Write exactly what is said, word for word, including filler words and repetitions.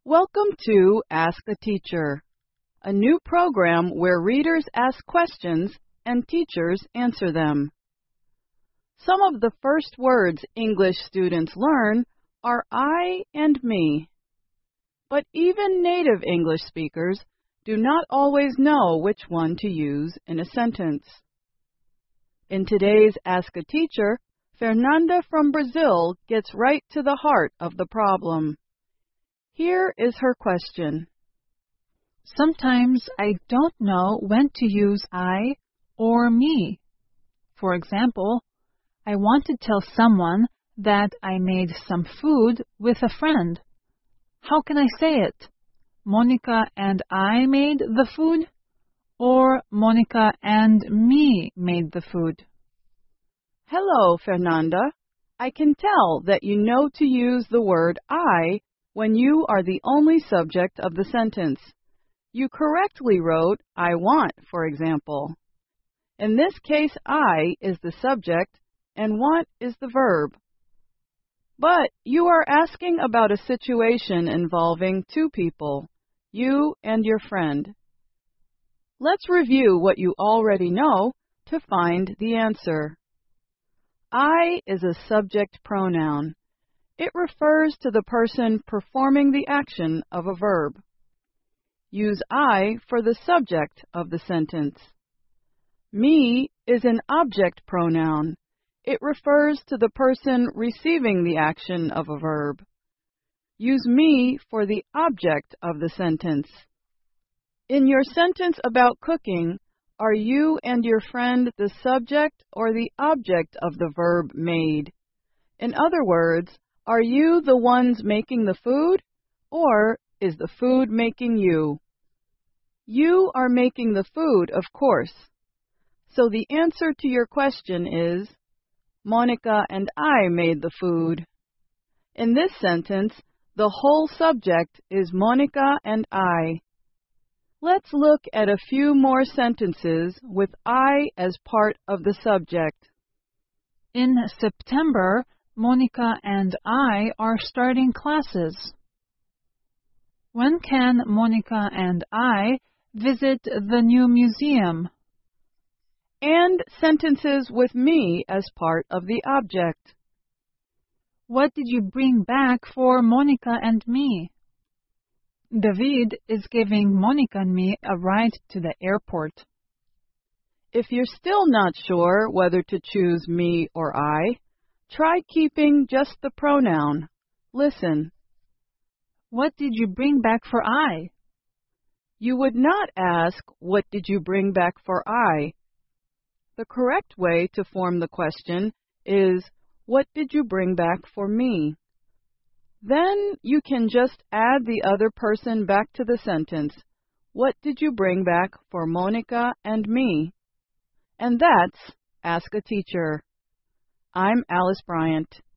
Welcome to Ask a Teacher, a new program where readers ask questions and teachers answer them. Some of the first words English students learn are I and me. But even native English speakers do not always know which one to use in a sentence. In today's Ask a Teacher, Fernanda from Brazil gets right to the heart of the problem. Here is her question. Sometimes I don't know when to use I or me. For example, I want to tell someone that I made some food with a friend. How can I say it? Monica and I made the food? Or Monica and me made the food? Hello, Fernanda. I can tell that you know to use the word I when you are the only subject of the sentence. You correctly wrote I want, for example. In this case, I is the subject and want is the verb. But you are asking about a situation involving two people, you and your friend. Let's review what you already know to find the answer. I is a subject pronoun. It refers to the person performing the action of a verb. Use I for the subject of the sentence. Me is an object pronoun. It refers to the person receiving the action of a verb. Use me for the object of the sentence. In your sentence about cooking, are you and your friend the subject or the object of the verb made? In other words, are you the ones making the food, or is the food making you? You are making the food, of course. So the answer to your question is, Monica and I made the food. In this sentence, the whole subject is Monica and I. Let's look at a few more sentences with I as part of the subject. In September, Monica and I are starting classes. When can Monica and I visit the new museum? And sentences with me as part of the object. What did you bring back for Monica and me? David is giving Monica and me a ride to the airport. If you're still not sure whether to choose me or I, try keeping just the pronoun. Listen. What did you bring back for I? You would not ask, what did you bring back for I? The correct way to form the question is, what did you bring back for me? Then you can just add the other person back to the sentence. What did you bring back for Monica and me? And that's Ask a Teacher. I'm Alice Bryant.